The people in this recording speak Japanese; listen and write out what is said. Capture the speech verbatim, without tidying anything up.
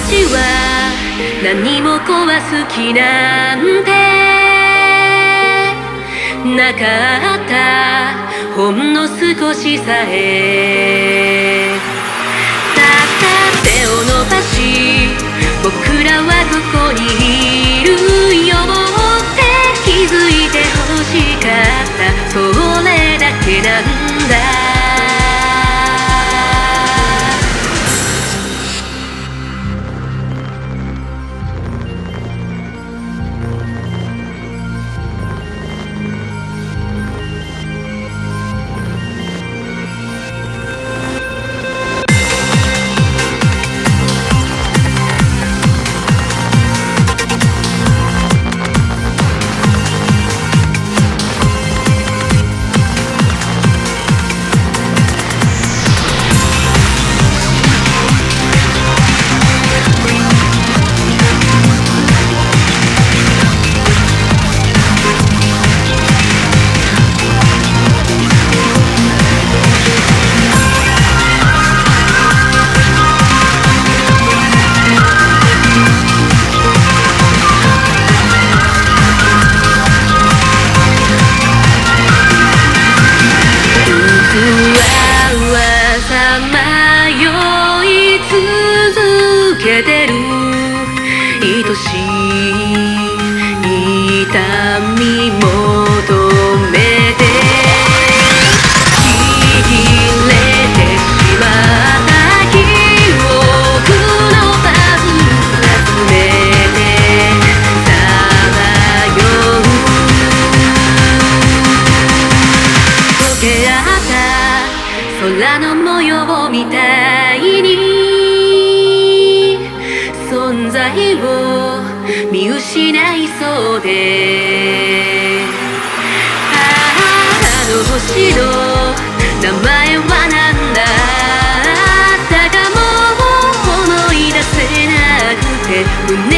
ちは何も壊す気なんてなかった、ほんの少しさえ。たった手を伸ばし僕らはここにいるよって気づいて欲しかった、それだけなんだ。けてる愛しい痛み求めてちぎれてしまった記憶のパズル集めてさまよう溶け合った空の模様みたいに存在を見失いそうで、ああの星の名前はなんだったかも思い出せなくて胸